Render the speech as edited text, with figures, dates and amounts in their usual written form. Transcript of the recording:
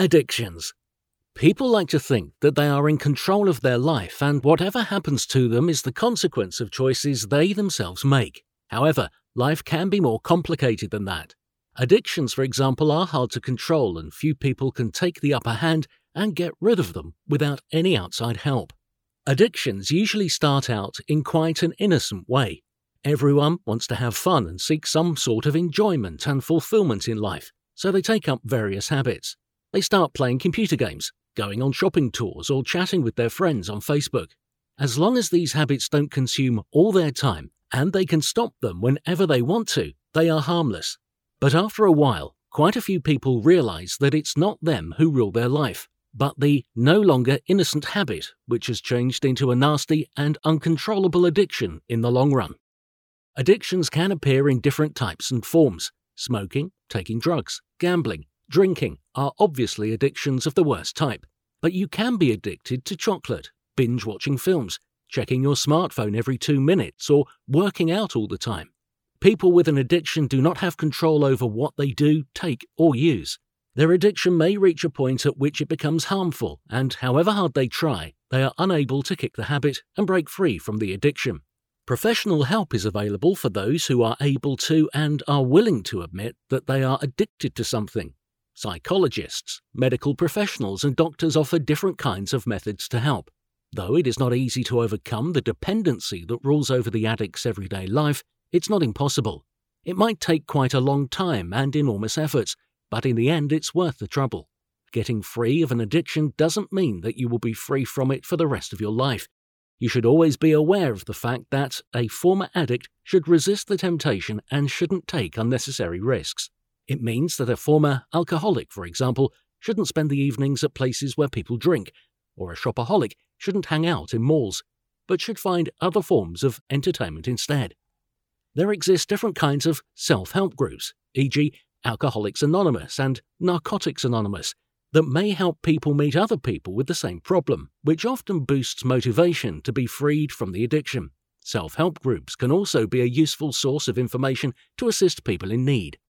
Addictions. People like to think that they are in control of their life and whatever happens to them is the consequence of choices they themselves make. However, life can be more complicated than that. Addictions, for example, are hard to control and few people can take the upper hand and get rid of them without any outside help. Addictions usually start out in quite an innocent way. Everyone wants to have fun and seek some sort of enjoyment and fulfillment in life, so they take up various habits. They start playing computer games, going on shopping tours, or chatting with their friends on Facebook. As long as these habits don't consume all their time, and they can stop them whenever they want to, they are harmless. But after a while, quite a few people realize that it's not them who rule their life, but the no longer innocent habit, which has changed into a nasty and uncontrollable addiction in the long run. Addictions can appear in different types and forms. Smoking, taking drugs, gambling, drinking are obviously addictions of the worst type, but you can be addicted to chocolate, binge-watching films, checking your smartphone every 2 minutes, or working out all the time. People with an addiction do not have control over what they do, take, or use. Their addiction may reach a point at which it becomes harmful, and however hard they try, they are unable to kick the habit and break free from the addiction. Professional help is available for those who are able to and are willing to admit that they are addicted to something. Psychologists, medical professionals and doctors offer different kinds of methods to help. Though it is not easy to overcome the dependency that rules over the addict's everyday life, it's not impossible. It might take quite a long time and enormous efforts, but in the end it's worth the trouble. Getting free of an addiction doesn't mean that you will be free from it for the rest of your life. You should always be aware of the fact that a former addict should resist the temptation and shouldn't take unnecessary risks. It means that a former alcoholic, for example, shouldn't spend the evenings at places where people drink, or a shopaholic shouldn't hang out in malls, but should find other forms of entertainment instead. There exist different kinds of self-help groups, e.g. Alcoholics Anonymous and Narcotics Anonymous, that may help people meet other people with the same problem, which often boosts motivation to be freed from the addiction. Self-help groups can also be a useful source of information to assist people in need.